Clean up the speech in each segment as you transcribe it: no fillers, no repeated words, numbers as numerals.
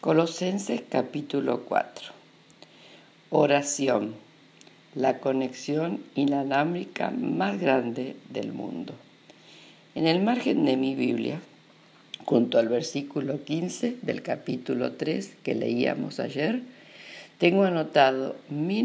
Colosenses capítulo 4. Oración, la conexión inalámbrica más grande del mundo. En el margen de mi Biblia, junto al versículo 15 del capítulo 3 que leíamos ayer, tengo anotado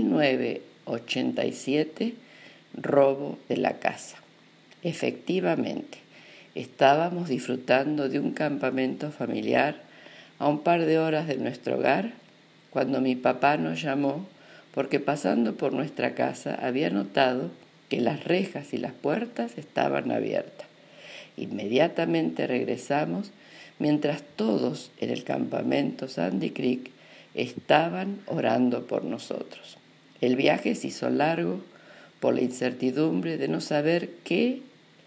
1987, robo de la casa. Efectivamente, estábamos disfrutando de un campamento familiar a un par de horas de nuestro hogar, cuando mi papá nos llamó porque pasando por nuestra casa había notado que las rejas y las puertas estaban abiertas. Inmediatamente regresamos, mientras todos en el campamento Sandy Creek estaban orando por nosotros. El viaje se hizo largo por la incertidumbre de no saber qué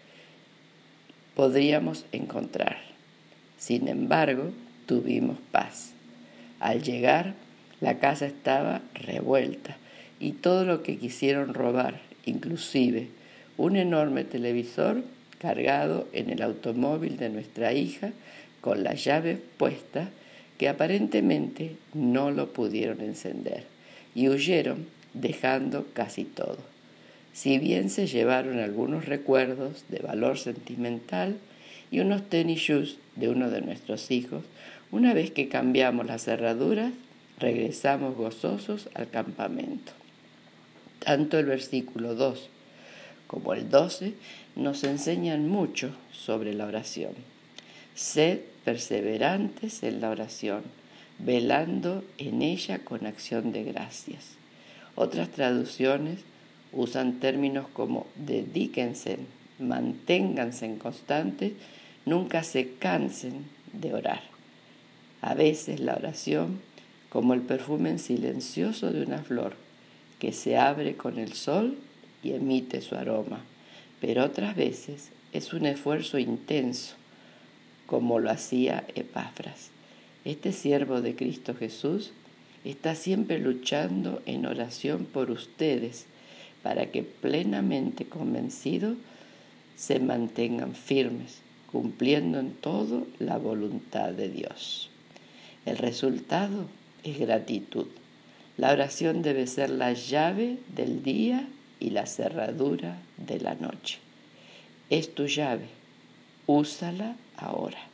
podríamos encontrar. Sin embargo, tuvimos paz. Al llegar, la casa estaba revuelta y todo lo que quisieron robar, inclusive un enorme televisor cargado en el automóvil de nuestra hija con la llave puesta, que aparentemente no lo pudieron encender, y huyeron dejando casi todo. Si bien se llevaron algunos recuerdos de valor sentimental y unos tenis shoes de uno de nuestros hijos, una vez que cambiamos las cerraduras, regresamos gozosos al campamento. Tanto el versículo 2 como el 12 nos enseñan mucho sobre la oración. Sed perseverantes en la oración, velando en ella con acción de gracias. Otras traducciones usan términos como dedíquense, manténganse en constante, nunca se cansen de orar. A veces la oración, como el perfume silencioso de una flor que se abre con el sol y emite su aroma, pero otras veces es un esfuerzo intenso, como lo hacía Epafras. Este siervo de Cristo Jesús está siempre luchando en oración por ustedes, para que plenamente convencidos se mantengan firmes, cumpliendo en todo la voluntad de Dios. El resultado es gratitud. La oración debe ser la llave del día y la cerradura de la noche. Es tu llave, úsala ahora.